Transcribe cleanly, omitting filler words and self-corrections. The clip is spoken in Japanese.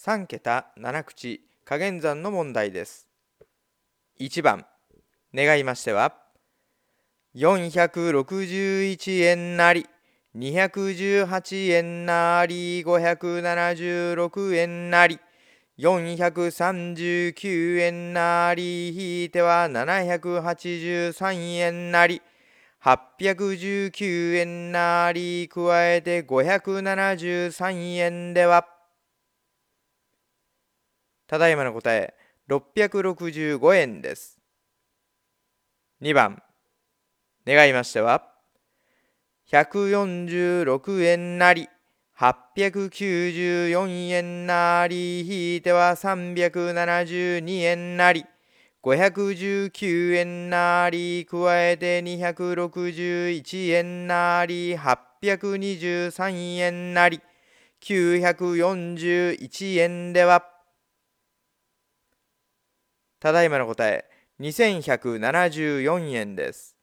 3桁7口加減算の問題です。1番、願いましては、461円なり、218円なり、576円なり、439円なり、引いては783円なり、819円なり、加えて573円では、ただいまの答え、665円です。2番、願いましては、146円なり、894円なり、引いては372円なり、519円なり、加えて261円なり、823円なり、941円では、ただいまの答え、2174円です。